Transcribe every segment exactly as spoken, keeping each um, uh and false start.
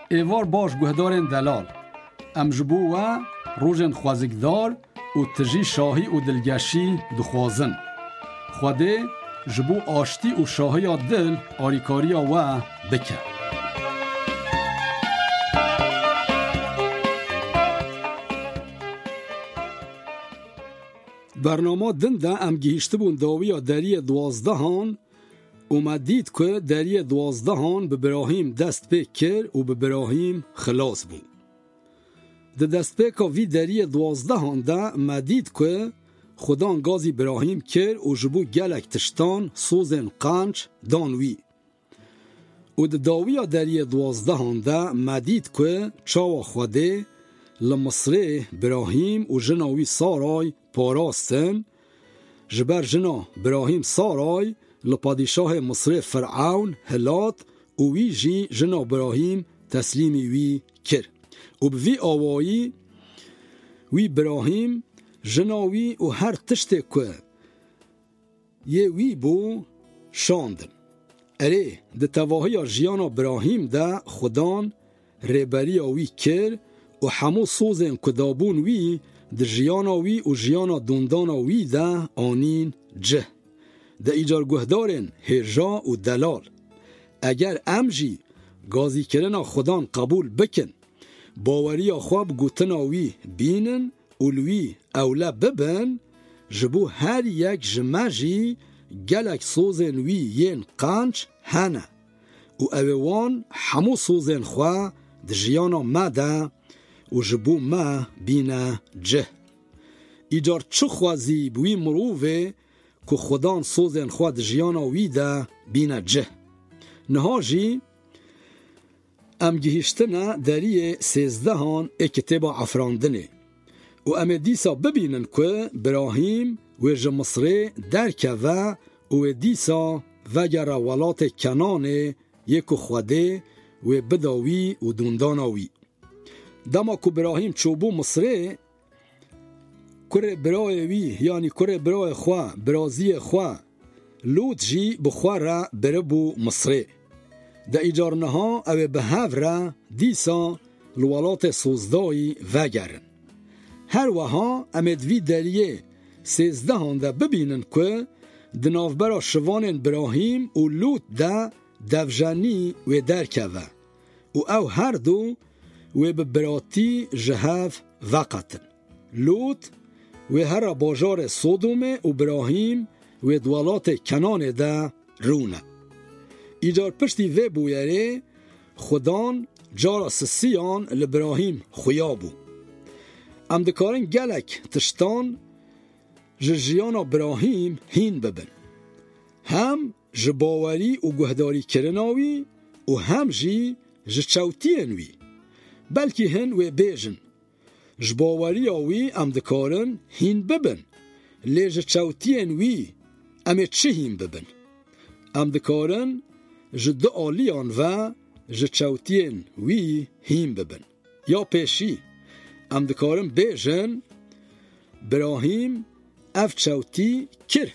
ایوار باش گهدارن دلال ام جبو و روژن خوازگدار و تجی شاهی و دلگشی دخوازن خوده جبو آشتی و شاهی دل آریکاری و بکه. برنامه دنده ام گیشته بون داوی دری دوازدهان اومد دید که دری دوازدهان به براهیم دست پیک کرد و به براهیم خلاص بود. ده دست پیکا وی دری دوازدهان ده مدید که خدا انگازی براهیم کرد و جبو گلک تشتان سوزن قنچ دانوی. و ده داوی دری دوازدهان ده مدید که چاو خوده لمصر براهیم و جناوی سارای پاراستن جبر جنا براهیم سارای لپادشاه مصر فرعون هلات و وی جی جنا براهیم تسلیمی وی کر و بوی آوایی وی براهیم جناوی و هر تشتی که یه وی بو شاندن اره ده تواهی جیانا براهیم ده خدان ریبری وی کر و همو سوزن کدابون وی ده جیانا وی و جیانا دوندانا وی ده آنین جه ده ایجار گهدارن هرجا و دلال اگر امجی گازی کرنا خدان قبول بکن باوری خواب گوتناوی بینن اولوی اولا ببن جبو هر یک جمجی گلک سوزن وی ین قنچ هنه و اووان همو سوزن خواه ده جیانا مده و جبو ما بینه جه ایجار چه خوازی بوی مروفه که خدان سوزن خواه جیانا ویده بینه جه نهاجی ام گهشتنه دری سیزدهان اکتبا عفراندنه و ام دیسا ببینن که براهیم و جمصره درکه و و دیسا وگر ولات کنانه یکو خوده و بداوی و دونداناوی دما که براهیم چوبو مصره کره برای وی یعنی کره برای خواه برازی خواه لوت جی بخواه را بربو مصره ده ایجارنها او به هف را دیسا لولات سوزدایی وگرن هر وها امدوی دریه سیزدهان ده ببینن که دنافبرا شوان براهیم و لوت ده دوجانی و درکه و او هر دو و به براتی جهاف وقتن لوت و هر باجار سودوم و براهیم و دولات کنان ده رونه ایجار پشتی و بویره خدان جارا سسیان لبراهیم خویابو ام دکارن گلک تشتان ججیانا براهیم هین ببن هم جباوری و گهداری کرناوی و هم جی جچوتینوی بلکی هن و بیجن جباوری آوی ام دکارن هین ببن لی جچوتینوی ام چه هین ببن ام دکارن جد آلیان و جچوتین وی هین ببن یا پیشی ام دکارن بیجن براهیم اف چوتی کر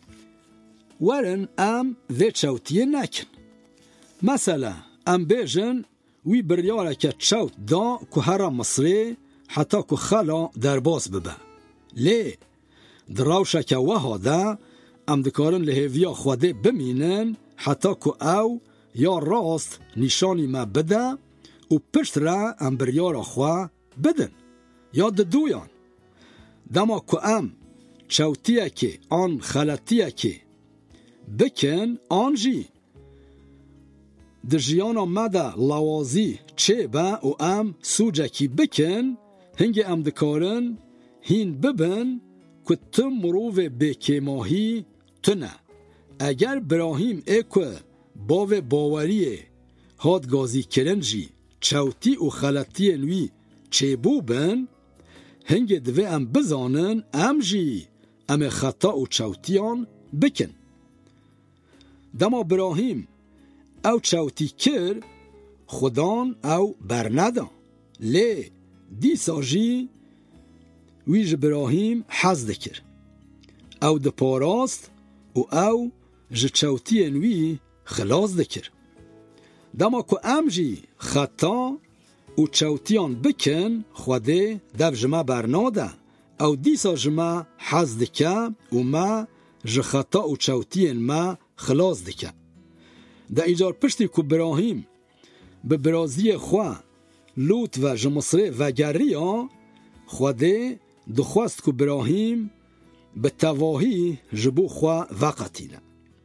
ورن ام و چوتی نکن مثلا ام بیجن وی بریاره که چوت دا که هر مصری حتی که خلا در باز ببه لی دراوشه که وها دا ام دکارن لحویا خوده بمینن حتی که او یا راست نشانی ما بده و پشت را ام بریاره خواه بدن یا دویان دما که ام چوتیه که آن خلطیه که بکن آنجی در جیانا مده لوازی چه با و ام سوجه کی بکن هنگی ام دکارن هین ببن که تم مروف بکی ماهی تنه اگر براهیم اکو باو باوریه هاد گازی کرنجی چوتی و خلطی نوی چه بو بن هنگی دوی ام بزانن ام جی ام خطا و چوتیان بکن دما براهیم او چوتی کر خدان او برندا لی دیسا جی ویج براهیم حز دکر او ده پاراست و او ج چوتی انوی خلاص دکر دما کو ام جی خطا و چوتیان بکن خوده دو جمع برناده او دیسا جمع حز دکه و ما جخطا و چوتین ما خلاص دکه. دا ایجار پشتی که براهیم به برازی خواه لوت و جمصره و گری ها خوده دخواست که براهیم به تواهی جبو خواه وقتینه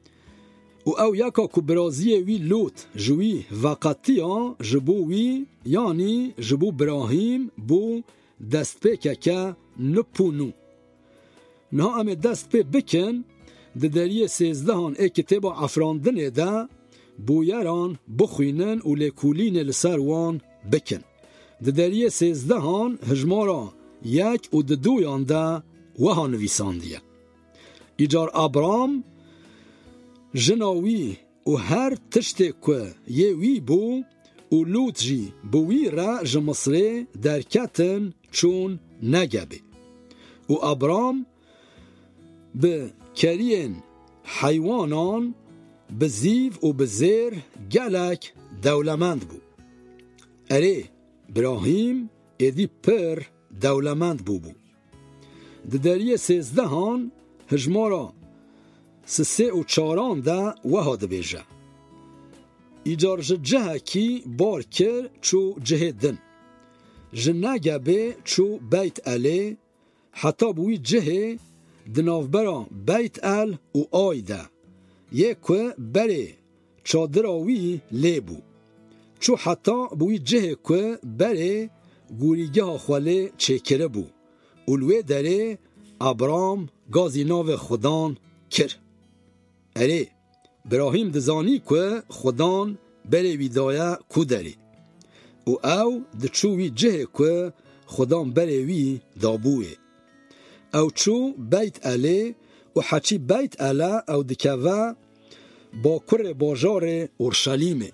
و او یکا که برازی وی لوت جوی وقتی ها جبو وی یعنی جبو براهیم بو دست پیکه که نپونو نه همه دست پی بکن ده دریه سیزدهان ای کتابا افراندنه ده بویران بخوینن و لکولین لسر وان بکن. ده دریه سیزدهان هجمارا یک و ده دویان ده وها نویساندیه. ایجار ابرام جناوی و هر تشتی که یه وی بو و لوت جی بوی را جمصره درکتن چون نگبه و ابرام به کرین حیوانان به زیو و به زیر گلک دولمند بو. اره براهیم ایدی پر دولمند بو بو. ده دریه سیزدهان هجمارا سسه و چاران ده وها ده بیجه. ایجار جه کی بار کر چو جه دن. جنگه به چو بیت اله حتی بوی جه دنافبرا بیت ال و آیده یکو بره چادراوی لیبو چو حتی بوی جه که بره گوریگه خواله چکره بو اولوه داره ابرام گازی ناو خدان کر. اره براهیم دزانی که خدان بره ویدایه کو داره و او دچوی جه که خدان بره وی دابوه او چو بیت اله و حچی بیت اله او دکوه با کر باجار اورشلیمه.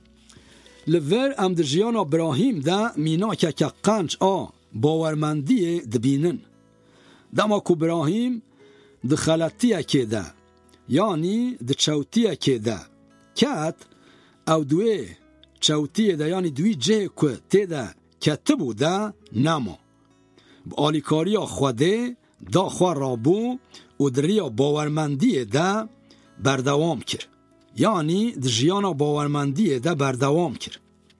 لور ام در جیان ابراهیم ده مینا که که قنج آ باورمندی دبینن دما که ابراهیم ده خلطیه که ده یعنی ده چوتیه که ده کت او دوی چوتیه ده یعنی دوی جه که ته ده کتبو ده نما با آلیکاری خوده دا خواه رابو و دریا باورمندی ده بردوام کر یعنی در جیان باورمندی ده بردوام کر.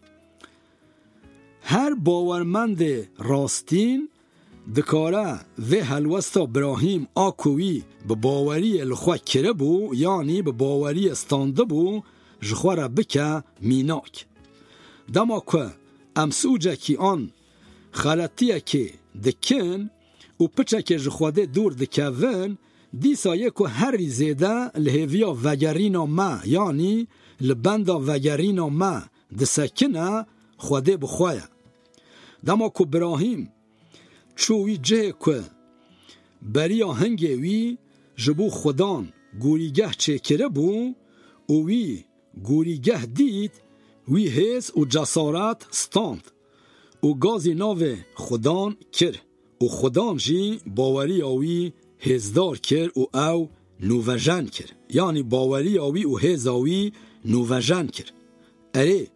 هر باورمند راستین دکاره و هلوستا ابراهیم آکوی به باوری لخواه کره بو یعنی به باوری استانده بو جخواه را بکه میناک دما که امسوجه کی آن خلطیه که دکن و پچه که جخواده دور دکون دیسا یکو هر زیده لحویا وگرینا ما یعنی لبندا وگرینا ما دسکنه خواده بخواه دما که براهیم چوی جه که بریا هنگی وی جبو خدان گوریگه چکره بو و وی گوریگه دید وی حس و جسارت ستاند و گازی ناو خدان کر و خدان جی باوری آوی هزدار کر و او نووژن کر یعنی باوری آوی و هزاوی نووژن کر. اره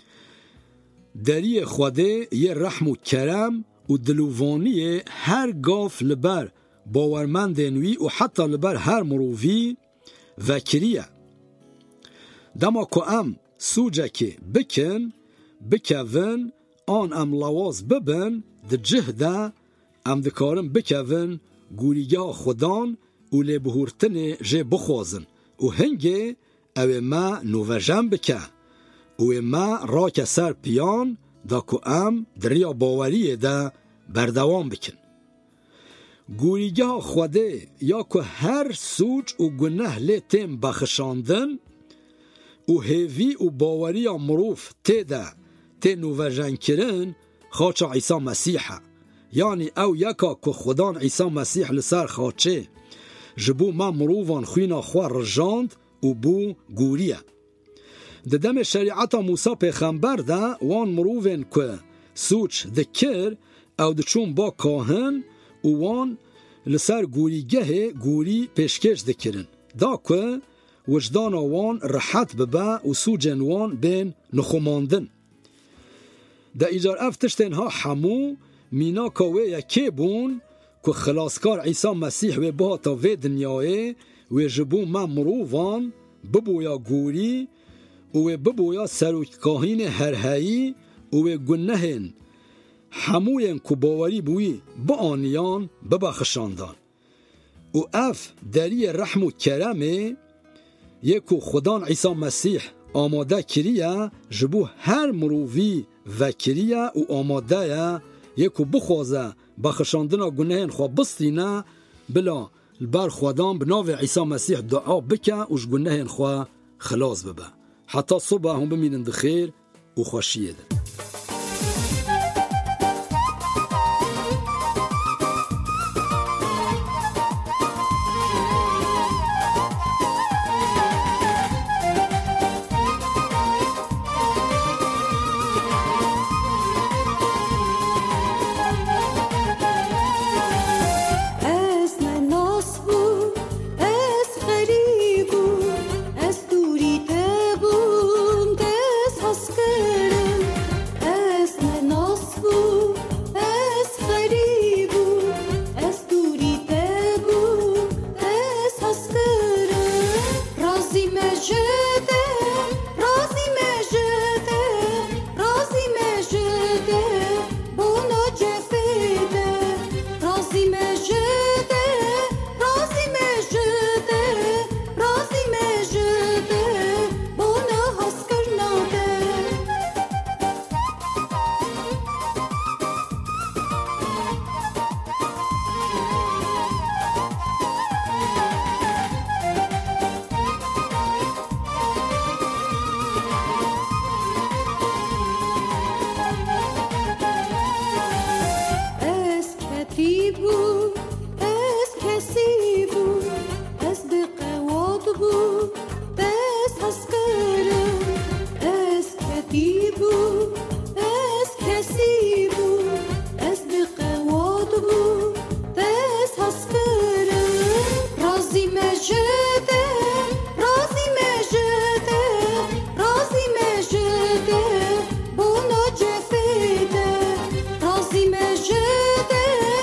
دری خوده یه رحم و کرم و دلووانی هر گاف لبر باورمندنوی و حتی لبر هر مرووی وکریه دما که ام سوجه که بکن بکون آن ام لواز ببن ده جهده ام دکارم بکون گوریگه خودان و لبهورتن جه بخوازن و هنگه او ما نووژن بکه و ما را که سر پیان دا که ام دریا باوریه ده بردوام بکن. گوریگه خوده یا که هر سوچ و گناه لیتیم بخشاندن و هیوی و باوری مروف تیده تی نووژن کرن خاچه عیسی مسیحه یعنی او یکا که خدان عیسی مسیح لسر خاچه جبو ما مروفان خوینا خواه رجاند و بو گوریه ده دم شریعتا موسی پیغمبر ده وان مروفن که سوچ دکر او ده چون با کاهن و وان لسر گوریگه گوری پیشکش دکرن دا که وجدان وان راحت ببا و سوجن وان بین نخوماندن. دا ایجار افتشتن ها حمو مینا کاوه یکی بون که خلاصکار عیسی مسیح و با تا و دنیای و جبو ما مروفان ببویا گوری و ببویا سروکاهین هرهایی و گنهن حموین که باوری بوی با آنیان ببخشاندان. و اف دری رحم و کرمه یکو خدان عیسی مسیح آماده کریه جبو هر مروفی و کریه و آماده یا یکو بخوازه بخشاندنا گناهین خواه بستینه بلا البر خودان بناو عیسی مسیح دعا بکه وش گناهین خواه خلاص ببه حتی صبح هم بمینن دخیر و خوشیه ده.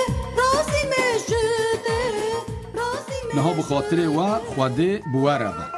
نها بخاطر و خواده بواره